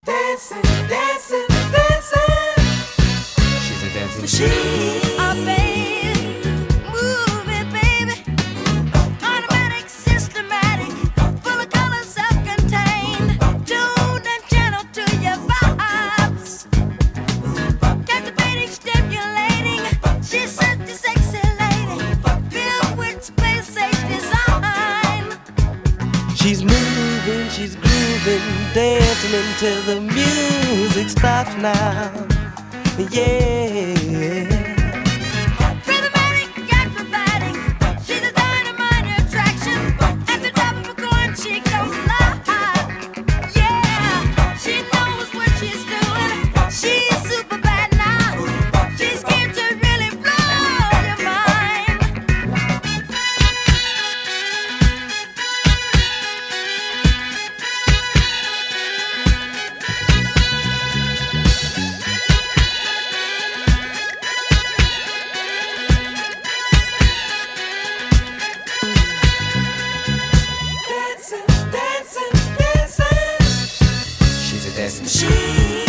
Dancing, dancing, dancing. She's a dancing machine. Oh, baby, move it, baby. Automatic, systematic, full of color, self-contained, tuned and gentle to your vibes. Captivating, stimulating, she's such a sexy lady, filled with space-age design. She's moving, she's grooving, dancing until the music stops now. Yeah. Rhythmatic, acrobatic, she's a dynamite attraction. At the top of a coin, she goes live. Yeah, she knows what she's doing. She's super bad now. She's here to really blow your mind. Dancing, dancing, dancing. She's a dancing machine.